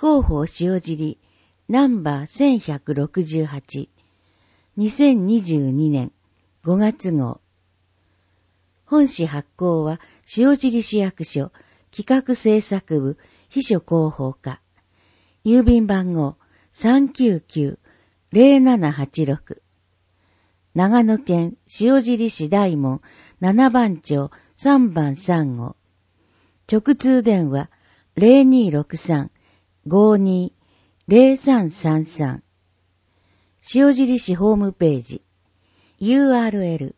広報塩尻ナンバー1168 2022年5月号。本誌発行は塩尻市役所企画制作部秘書広報課。郵便番号399-0786。長野県塩尻市大門7番町3番3号。直通電話 0263-520333。塩尻市ホームページ URL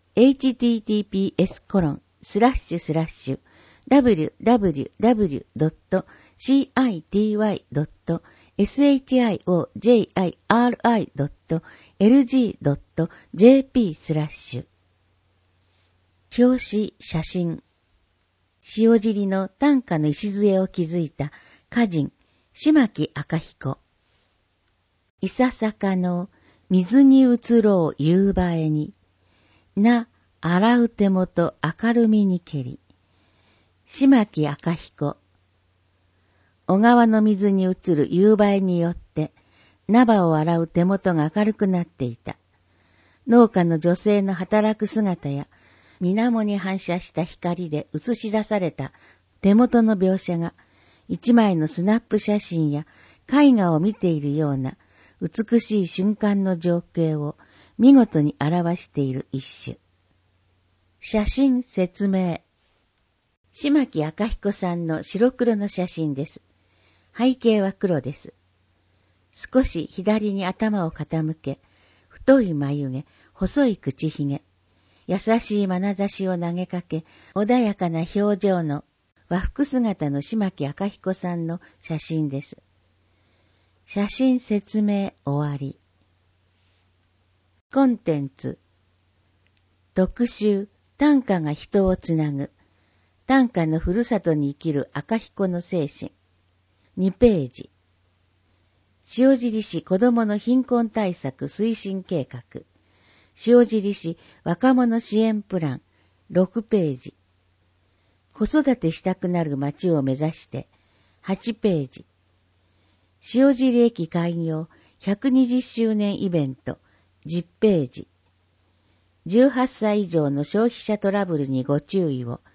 https://www.city.shiri.lg.jp/ 表紙写真。塩尻の短歌の礎を築いた歌人島木赤彦。いささかの水に映ろう夕映えにな洗う手元明るみにけり。島木赤彦。小川の水に映る夕映えによって菜葉を洗う手元が明るくなっていた。農家の女性の働く姿や水面に反射した光で映し出された手元の描写が一枚のスナップ写真や絵画を見ているような美しい瞬間の情景を見事に表している一種。写真説明。島木赤彦さんの白黒の写真です。背景は黒です。少し左に頭を傾け、太い眉毛、細い口ひげ、優しい眼差しを投げかけ、穏やかな表情の和服姿の島木赤彦さんの写真です。写真説明終わり。コンテンツ。特集、短歌が人をつなぐ。短歌のふるさとに生きる赤彦の精神。2ページ。塩尻市子どもの貧困対策推進計画。塩尻市若者支援プラン6ページ。子育てしたくなる街を目指して8ページ。塩尻駅開業120周年イベント10ページ。18歳以上の消費者トラブルにご注意を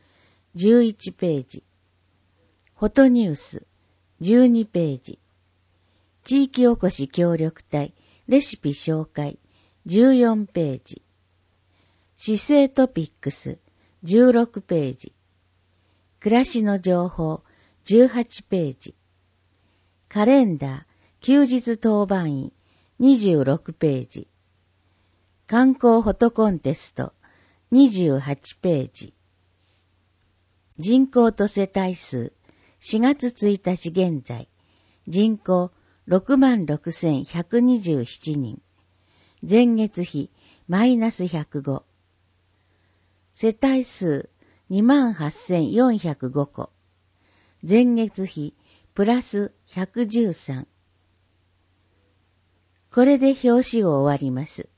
11ページ。フォトニュース12ページ。地域おこし協力隊レシピ紹介14ページ。市政トピックス16ページ。暮らしの情報18ページ。カレンダー休日当番員26ページ。観光フォトコンテスト28ページ。人口と世帯数4月1日現在人口66,127人。前月比マイナス105。世帯数28,405戸。前月比プラス113。これで表紙を終わります。